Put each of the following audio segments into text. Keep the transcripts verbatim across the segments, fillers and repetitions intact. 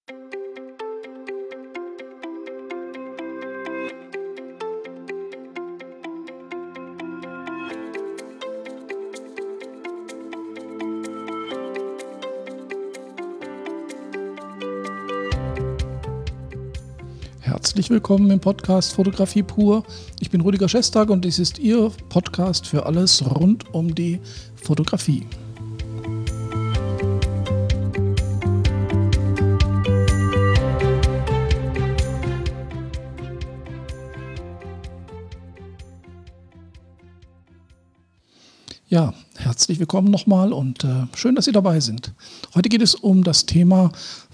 Herzlich willkommen im Podcast Fotografie pur. Ich bin Rüdiger Schestag und dies ist Ihr Podcast für alles rund um die Fotografie. Ja, herzlich willkommen nochmal und äh, schön, dass Sie dabei sind. Heute geht es um das Thema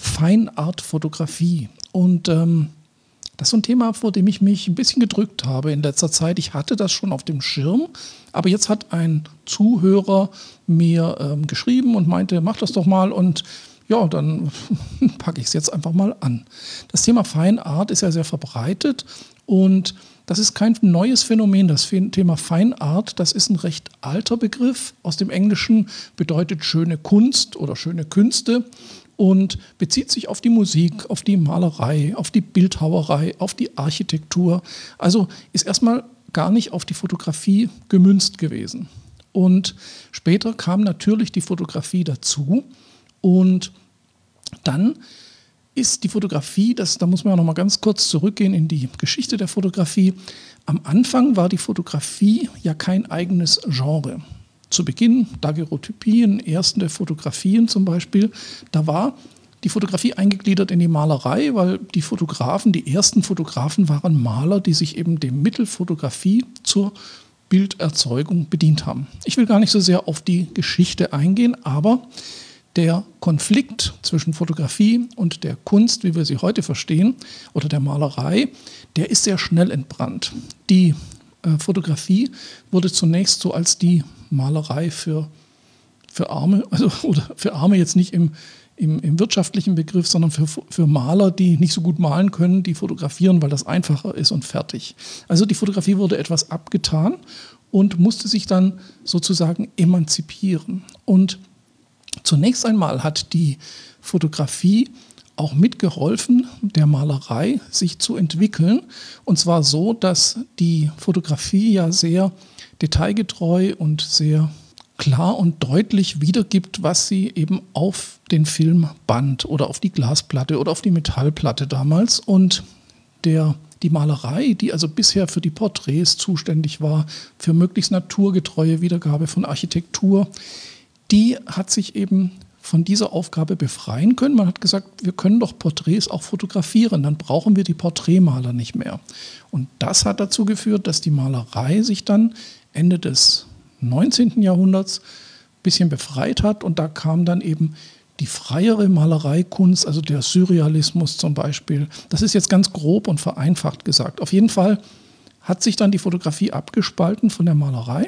Feinart-Fotografie und ähm, das ist so ein Thema, vor dem ich mich ein bisschen gedrückt habe in letzter Zeit. Ich hatte das schon auf dem Schirm, aber jetzt hat ein Zuhörer mir ähm, geschrieben und meinte, mach das doch mal und ja, dann packe ich es jetzt einfach mal an. Das Thema Feinart ist ja sehr verbreitet und das ist kein neues Phänomen. Das Thema Feinart, das ist ein recht alter Begriff. Aus dem Englischen bedeutet schöne Kunst oder schöne Künste und bezieht sich auf die Musik, auf die Malerei, auf die Bildhauerei, auf die Architektur. Also ist erstmal gar nicht auf die Fotografie gemünzt gewesen. Und später kam natürlich die Fotografie dazu und dann ist die Fotografie, das, da muss man ja noch mal ganz kurz zurückgehen in die Geschichte der Fotografie. Am Anfang war die Fotografie ja kein eigenes Genre. Zu Beginn, Daguerreotypien, erste Fotografien zum Beispiel, da war die Fotografie eingegliedert in die Malerei, weil die Fotografen, die ersten Fotografen waren Maler, die sich eben dem Mittel Fotografie zur Bilderzeugung bedient haben. Ich will gar nicht so sehr auf die Geschichte eingehen, aber der Konflikt zwischen Fotografie und der Kunst, wie wir sie heute verstehen, oder der Malerei, der ist sehr schnell entbrannt. Die äh, Fotografie wurde zunächst so als die Malerei für, für Arme, also oder für Arme jetzt nicht im, im, im wirtschaftlichen Begriff, sondern für, für Maler, die nicht so gut malen können, die fotografieren, weil das einfacher ist und fertig. Also die Fotografie wurde etwas abgetan und musste sich dann sozusagen emanzipieren. Und zunächst einmal hat die Fotografie auch mitgeholfen, der Malerei sich zu entwickeln. Und zwar so, dass die Fotografie ja sehr detailgetreu und sehr klar und deutlich wiedergibt, was sie eben auf den Filmband oder auf die Glasplatte oder auf die Metallplatte damals und der Die Malerei, die also bisher für die Porträts zuständig war, für möglichst naturgetreue Wiedergabe von Architektur, die hat sich eben von dieser Aufgabe befreien können. Man hat gesagt, wir können doch Porträts auch fotografieren, dann brauchen wir die Porträtmaler nicht mehr. Und das hat dazu geführt, dass die Malerei sich dann Ende des neunzehnten Jahrhunderts ein bisschen befreit hat und da kam dann eben die freiere Malereikunst, also der Surrealismus zum Beispiel. Das ist jetzt ganz grob und vereinfacht gesagt. Auf jeden Fall hat sich dann die Fotografie abgespalten von der Malerei.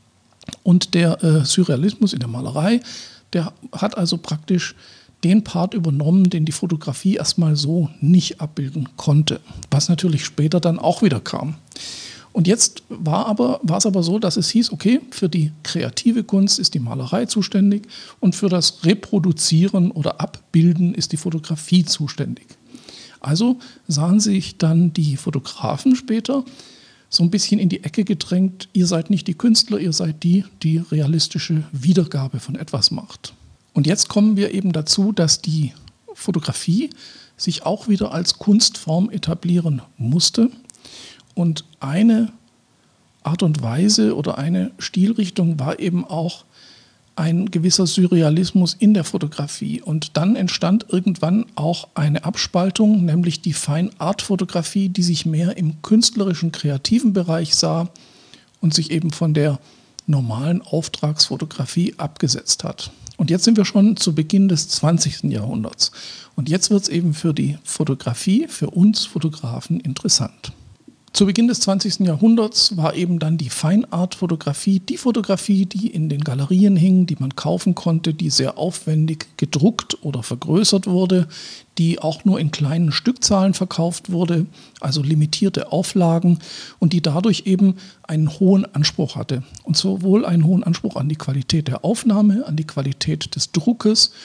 Und der äh, Surrealismus in der Malerei, der hat also praktisch den Part übernommen, den die Fotografie erstmal so nicht abbilden konnte, was natürlich später dann auch wieder kam. Und jetzt war aber, war es aber so, dass es hieß, okay, für die kreative Kunst ist die Malerei zuständig und für das Reproduzieren oder Abbilden ist die Fotografie zuständig. Also sahen sich dann die Fotografen später so ein bisschen in die Ecke gedrängt, ihr seid nicht die Künstler, ihr seid die, die realistische Wiedergabe von etwas macht. Und jetzt kommen wir eben dazu, dass die Fotografie sich auch wieder als Kunstform etablieren musste. Und eine Art und Weise oder eine Stilrichtung war eben auch ein gewisser Surrealismus in der Fotografie. Und dann entstand irgendwann auch eine Abspaltung, nämlich die Feinart-Fotografie, die sich mehr im künstlerischen, kreativen Bereich sah und sich eben von der normalen Auftragsfotografie abgesetzt hat. Und jetzt sind wir schon zu Beginn des zwanzigsten Jahrhunderts. Und jetzt wird es eben für die Fotografie, für uns Fotografen interessant. Zu Beginn des zwanzigsten Jahrhunderts war eben dann die Feinart-Fotografie, die Fotografie, die in den Galerien hing, die man kaufen konnte, die sehr aufwendig gedruckt oder vergrößert wurde, die auch nur in kleinen Stückzahlen verkauft wurde, also limitierte Auflagen und die dadurch eben einen hohen Anspruch hatte. Und sowohl einen hohen Anspruch an die Qualität der Aufnahme, an die Qualität des Druckes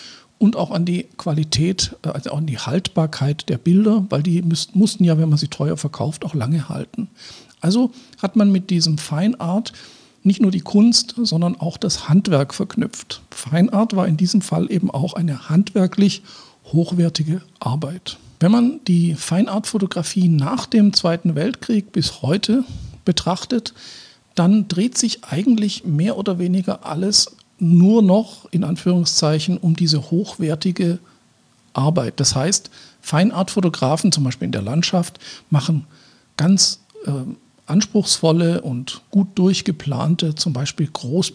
und auch an die Qualität, also auch an die Haltbarkeit der Bilder, weil die müssten, mussten ja, wenn man sie teuer verkauft, auch lange halten. Also hat man mit diesem Fine Art nicht nur die Kunst, sondern auch das Handwerk verknüpft. Fine Art war in diesem Fall eben auch eine handwerklich hochwertige Arbeit. Wenn man die Fine Art Fotografie nach dem Zweiten Weltkrieg bis heute betrachtet, dann dreht sich eigentlich mehr oder weniger alles nur noch in Anführungszeichen um diese hochwertige Arbeit. Das heißt, Fine Art Fotografen, zum Beispiel in der Landschaft, machen ganz äh, anspruchsvolle und gut durchgeplante, zum Beispiel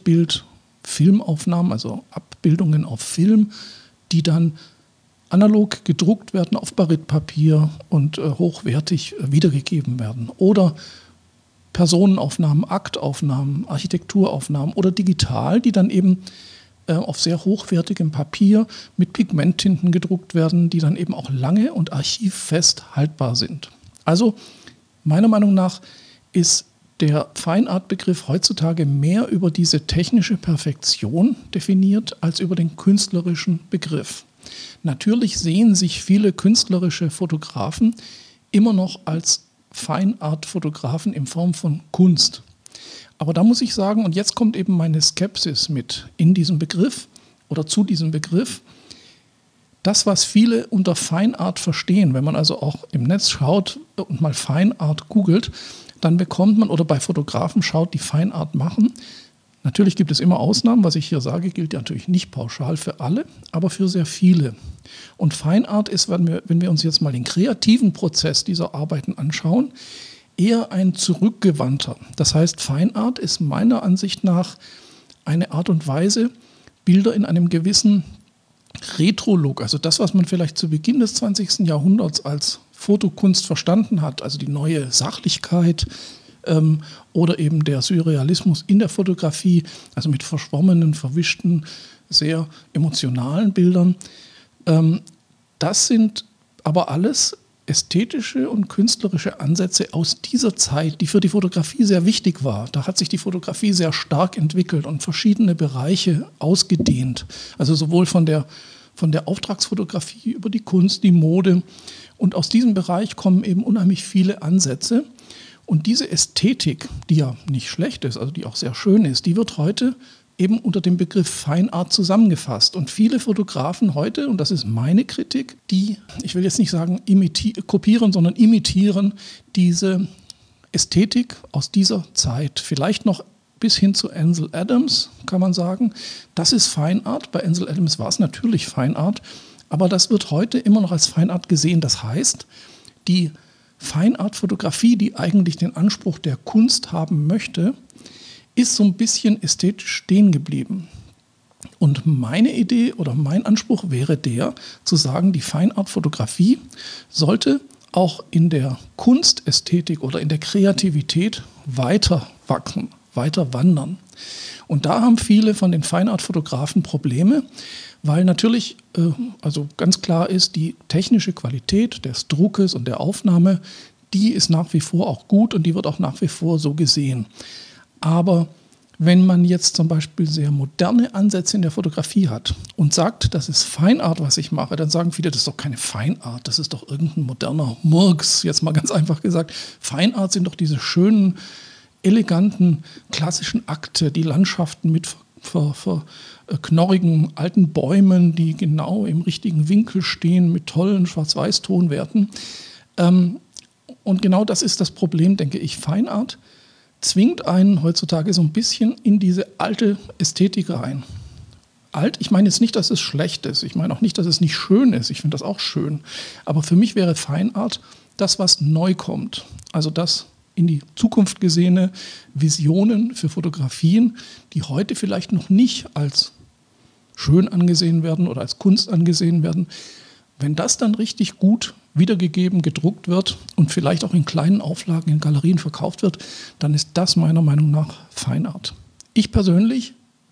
Großbild-Filmaufnahmen, also Abbildungen auf Film, die dann analog gedruckt werden auf Barytpapier und äh, hochwertig äh, wiedergegeben werden. Oder Personenaufnahmen, Aktaufnahmen, Architekturaufnahmen oder digital, die dann eben äh, auf sehr hochwertigem Papier mit Pigmenttinten gedruckt werden, die dann eben auch lange und archivfest haltbar sind. Also meiner Meinung nach ist der Fine Art Begriff heutzutage mehr über diese technische Perfektion definiert als über den künstlerischen Begriff. Natürlich sehen sich viele künstlerische Fotografen immer noch als Fine Art Fotografen in Form von Kunst. Aber da muss ich sagen, und jetzt kommt eben meine Skepsis mit in diesem Begriff oder zu diesem Begriff, das, was viele unter Fine Art verstehen, wenn man also auch im Netz schaut und mal Fine Art googelt, dann bekommt man, oder bei Fotografen schaut, die Fine Art machen. Natürlich gibt es immer Ausnahmen, was ich hier sage, gilt ja natürlich nicht pauschal für alle, aber für sehr viele. Und Fine Art ist, wenn wir, wenn wir uns jetzt mal den kreativen Prozess dieser Arbeiten anschauen, eher ein zurückgewandter. Das heißt, Fine Art ist meiner Ansicht nach eine Art und Weise, Bilder in einem gewissen Retro-Look, also das, was man vielleicht zu Beginn des zwanzigsten Jahrhunderts als Fotokunst verstanden hat, also die neue Sachlichkeit ähm, oder eben der Surrealismus in der Fotografie, also mit verschwommenen, verwischten, sehr emotionalen Bildern. Ähm, das sind aber alles ästhetische und künstlerische Ansätze aus dieser Zeit, die für die Fotografie sehr wichtig war. Da hat sich die Fotografie sehr stark entwickelt und verschiedene Bereiche ausgedehnt. Also sowohl von der, von der Auftragsfotografie über die Kunst, die Mode. Und aus diesem Bereich kommen eben unheimlich viele Ansätze. Und diese Ästhetik, die ja nicht schlecht ist, also die auch sehr schön ist, die wird heute eben unter dem Begriff Fine Art zusammengefasst. Und viele Fotografen heute, und das ist meine Kritik, die, ich will jetzt nicht sagen imiti- kopieren, sondern imitieren diese Ästhetik aus dieser Zeit. Vielleicht noch bis hin zu Ansel Adams, kann man sagen. Das ist Fine Art. Bei Ansel Adams war es natürlich Fine Art. Aber das wird heute immer noch als Fine Art gesehen. Das heißt, die Fine Art Fotografie, die eigentlich den Anspruch der Kunst haben möchte, ist so ein bisschen ästhetisch stehen geblieben. Und meine Idee oder mein Anspruch wäre der, zu sagen, die Fine Art Fotografie sollte auch in der Kunstästhetik oder in der Kreativität weiter wachsen, weiter wandern. Und da haben viele von den Fine Art Fotografen Probleme, weil natürlich, äh, also ganz klar ist, die technische Qualität des Druckes und der Aufnahme, die ist nach wie vor auch gut und die wird auch nach wie vor so gesehen. Aber wenn man jetzt zum Beispiel sehr moderne Ansätze in der Fotografie hat und sagt, das ist Fine Art, was ich mache, dann sagen viele, das ist doch keine Fine Art, das ist doch irgendein moderner Murks, jetzt mal ganz einfach gesagt. Fine Art sind doch diese schönen, eleganten, klassischen Akte, die Landschaften mit ver, ver, äh, knorrigen alten Bäumen, die genau im richtigen Winkel stehen, mit tollen Schwarz-Weiß-Tonwerten. Ähm, und genau das ist das Problem, denke ich. Fine Art zwingt einen heutzutage so ein bisschen in diese alte Ästhetik rein. Alt, ich meine jetzt nicht, dass es schlecht ist. Ich meine auch nicht, dass es nicht schön ist. Ich finde das auch schön. Aber für mich wäre Fine Art das, was neu kommt. Also das in die Zukunft gesehene Visionen für Fotografien, die heute vielleicht noch nicht als schön angesehen werden oder als Kunst angesehen werden. Wenn das dann richtig gut wiedergegeben, gedruckt wird und vielleicht auch in kleinen Auflagen in Galerien verkauft wird, dann ist das meiner Meinung nach Fine Art. Ich persönlich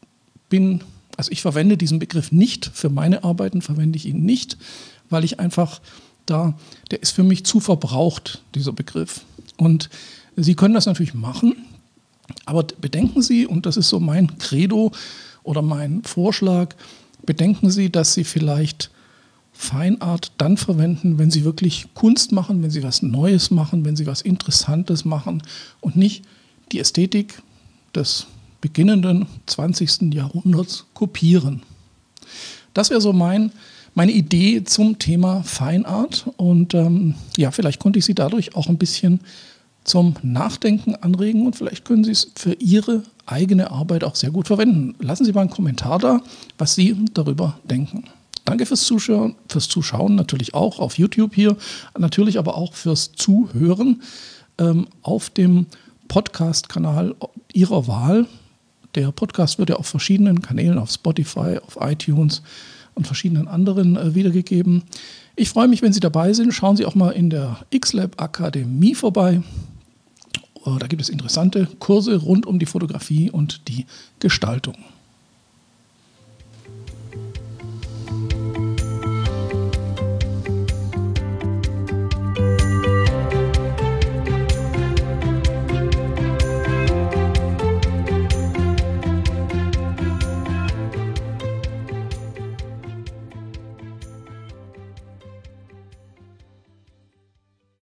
bin, also ich verwende diesen Begriff nicht, für meine Arbeiten verwende ich ihn nicht, weil ich einfach da, der ist für mich zu verbraucht, dieser Begriff. Und Sie können das natürlich machen, aber bedenken Sie, und das ist so mein Credo oder mein Vorschlag, bedenken Sie, dass Sie vielleicht Feinart dann verwenden, wenn Sie wirklich Kunst machen, wenn Sie was Neues machen, wenn Sie was Interessantes machen und nicht die Ästhetik des beginnenden zwanzigsten Jahrhunderts kopieren. Das wäre so mein, meine Idee zum Thema Feinart und ähm, ja, vielleicht konnte ich Sie dadurch auch ein bisschen zum Nachdenken anregen und vielleicht können Sie es für Ihre eigene Arbeit auch sehr gut verwenden. Lassen Sie mal einen Kommentar da, was Sie darüber denken. Danke fürs Zuschauen, fürs Zuschauen natürlich auch auf YouTube hier, natürlich aber auch fürs Zuhören ähm, auf dem Podcast-Kanal Ihrer Wahl. Der Podcast wird ja auf verschiedenen Kanälen, auf Spotify, auf iTunes und verschiedenen anderen äh, wiedergegeben. Ich freue mich, wenn Sie dabei sind. Schauen Sie auch mal in der X-Lab Akademie vorbei. Da gibt es interessante Kurse rund um die Fotografie und die Gestaltung.